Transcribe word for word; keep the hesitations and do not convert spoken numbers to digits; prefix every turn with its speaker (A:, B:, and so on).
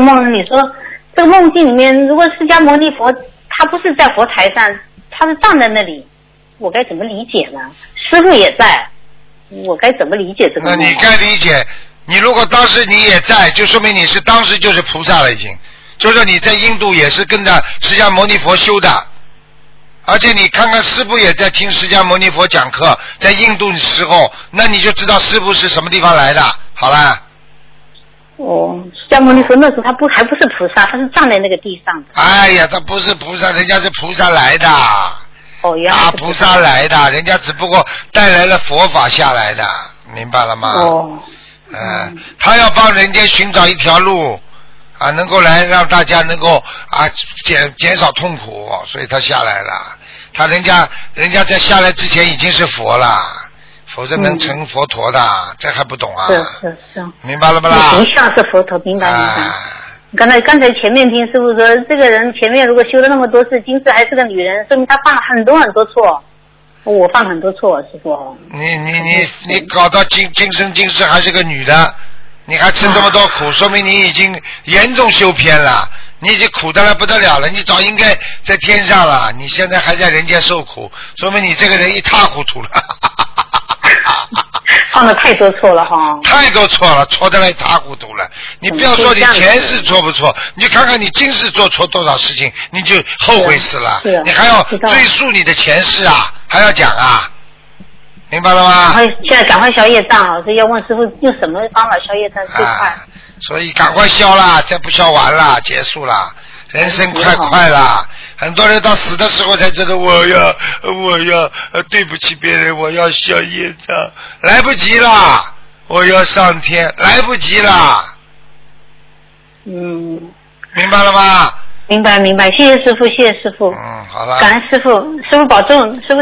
A: 梦，你说这个梦境里面，如果释迦牟尼佛他不是在佛台上，他是站在那里，我该怎么理解呢？师父也在，我该怎么理解这个梦？
B: 那你该理解，你如果当时你也在，就说明你是当时就是菩萨了已经，就是说你在印度也是跟着释迦牟尼佛修的。而且你看看师父也在听释迦牟尼佛讲课，在印度的时候，那你就知道师父是什么地方来的。好了。
A: 哦，释迦牟尼佛那时候他不还不是菩萨，他是站在那个地上的。
B: 哎呀，他不是菩萨，人家是菩萨来的。
A: 哦，原来
B: 大菩萨来的，人家只不过带来了佛法下来的，明白了吗？
A: 哦。
B: 嗯、呃，他要帮人间寻找一条路。啊，能够来让大家能够啊减减少痛苦，所以他下来了。他人家人家在下来之前已经是佛了，否则能成佛陀的，嗯、这还不懂啊？
A: 是是是。
B: 明白了不啦？
A: 形象是佛陀，明白明白。啊、刚才刚才前面听师傅说，这个人前面如果修了那么多次，今世还是个女人，说明他犯了很多很多错。我犯很多错，师傅。
B: 你你你你搞到今今生今世还是个女的。你还吃这么多苦，说明你已经严重修偏了，你已经苦得来不得了了，你早应该在天上了，你现在还在人间受苦，说明你这个人一塌糊涂了。
A: 犯了太多错了哈。
B: 太多错了，错得来一塌糊涂了。你不要说你前世错不错，你就看看你今世做错多少事情，你就后悔死了。
A: 是
B: 你还要追溯你的前世啊，还要讲啊。明白了吗？
A: 现在赶快消业障啊！所以要问师傅用什么方法消业障最快、啊？
B: 所以赶快消啦，再不消完了，结束了，人生快快了。很多人到死的时候才知道，我要我要对不起别人，我要消业障，来不及了，我要上天，来不及了。
A: 嗯，
B: 明白了吗？
A: 明白明白，谢谢师傅，谢谢师傅。
B: 嗯，好了。
A: 感恩师傅，师傅保重，师傅。